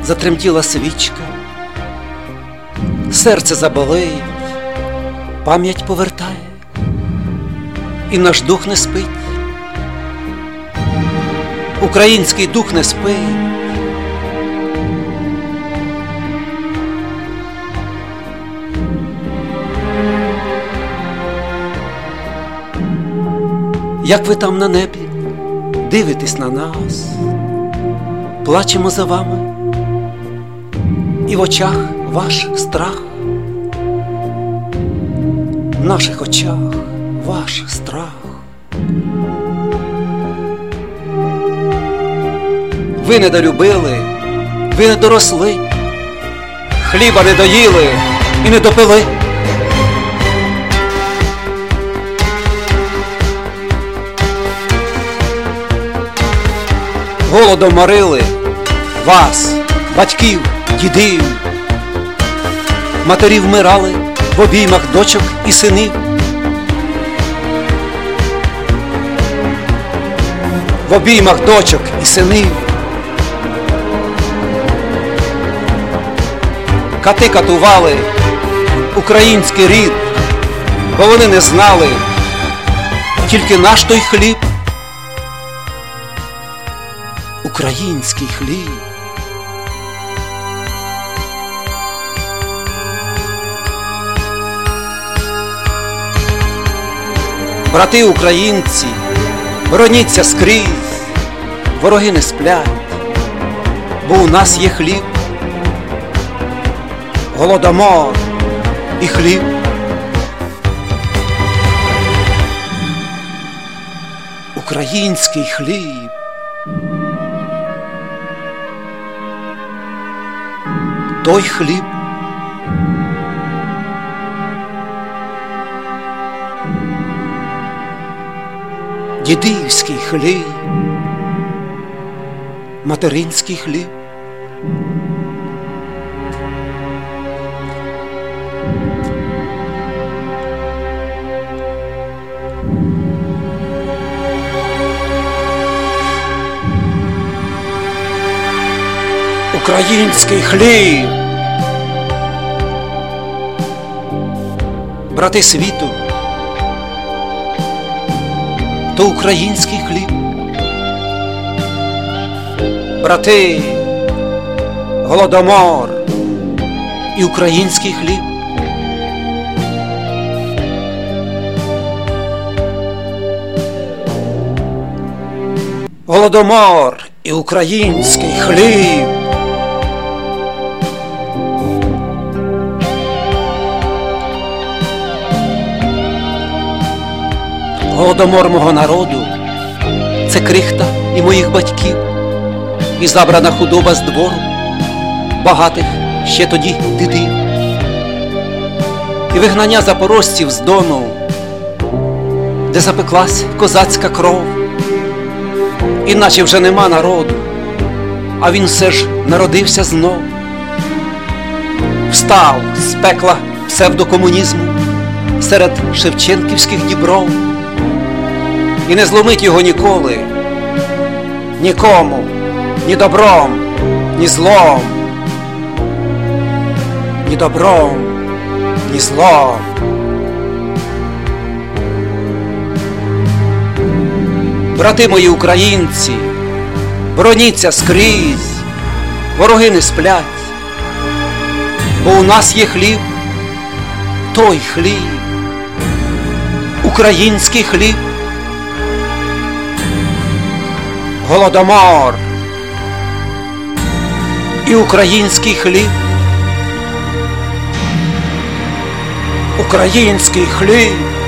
затремтіла свічка, серце заболить, пам'ять повертає, і наш дух не спить. Український дух не спить. Як ви там на небі дивитесь на нас, плачемо за вами, і в очах ваш страх, в наших очах ваш страх. Ви не долюбили, ви не доросли, хліба не доїли і не допили. Голодом морили вас, батьків, дідів. Матері вмирали в обіймах дочок і синів. В обіймах дочок і синів. Кати катували український рід, бо вони не знали тільки наш той хліб. Український хліб. Брати українці, бороніться скрізь, вороги не сплять, бо у нас є хліб, голодомор і хліб. Український хліб. Той хліб. Дідівський хліб, материнський хліб. Український хліб. Брати світу, то український хліб. Брати, голодомор і український хліб. Голодомор і український хліб. Голодомор мого народу – це крихта і моїх батьків, і забрана худоба з двору багатих ще тоді дідів, і вигнання запорожців з Дону, де запеклась козацька кров, іначе вже нема народу, а він все ж народився знов. Встав з пекла псевдокомунізму серед шевченківських дібров, і не зломить його ніколи, нікому, ні добром, ні злом, ні добром, ні злом. Брати мої українці, бороніться скрізь, вороги не сплять, бо у нас є хліб, той хліб, український хліб. Голодомор і український хліб. Український хліб.